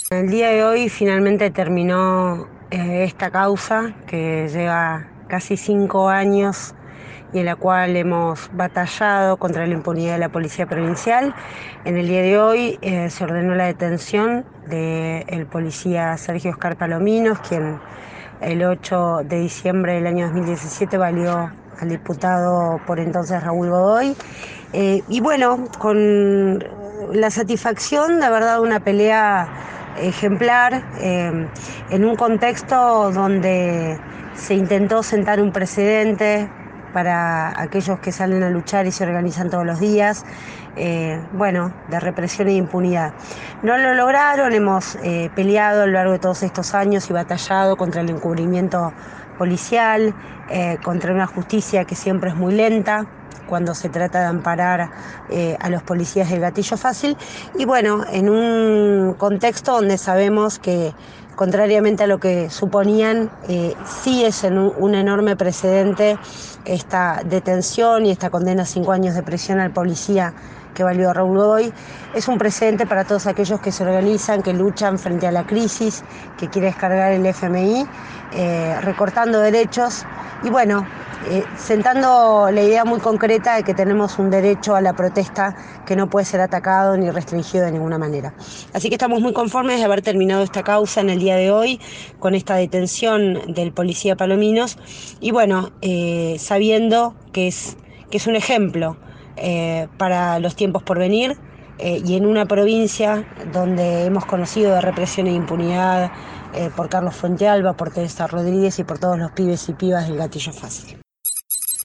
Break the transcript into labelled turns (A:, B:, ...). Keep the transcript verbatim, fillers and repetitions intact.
A: El día de hoy finalmente terminó eh, esta causa que lleva casi cinco años y en la cual hemos batallado contra la impunidad de la Policía Provincial. En el día de hoy eh, se ordenó la detención del policía Sergio Oscar Palominos, quien el ocho de diciembre del año dos mil diecisiete valió al diputado por entonces Raúl Godoy. Eh, y bueno, con la satisfacción de haber dado una pelea ejemplar eh, en un contexto donde se intentó sentar un precedente para aquellos que salen a luchar y se organizan todos los días, eh, bueno, de represión e impunidad. No lo lograron, hemos eh, peleado a lo largo de todos estos años y batallado contra el encubrimiento policial, eh, contra una justicia que siempre es muy lenta cuando se trata de amparar eh, a los policías del gatillo fácil, y bueno, en un contexto donde sabemos que, contrariamente a lo que suponían, eh, sí es en un, un enorme precedente esta detención y esta condena a cinco años de prisión al policía que valió a Raúl Godoy. Es un precedente para todos aquellos que se organizan, que luchan frente a la crisis que quiere descargar el F M I, eh, recortando derechos y bueno, eh, sentando la idea muy concreta de que tenemos un derecho a la protesta que no puede ser atacado ni restringido de ninguna manera. Así que estamos muy conformes de haber terminado esta causa en el día de hoy con esta detención del policía Palominos y bueno, eh, sabiendo que es, que es un ejemplo eh, para los tiempos por venir, eh, y en una provincia donde hemos conocido de represión e impunidad eh, por Carlos Fuentealba, por Teresa Rodríguez y por todos los pibes y pibas del gatillo fácil.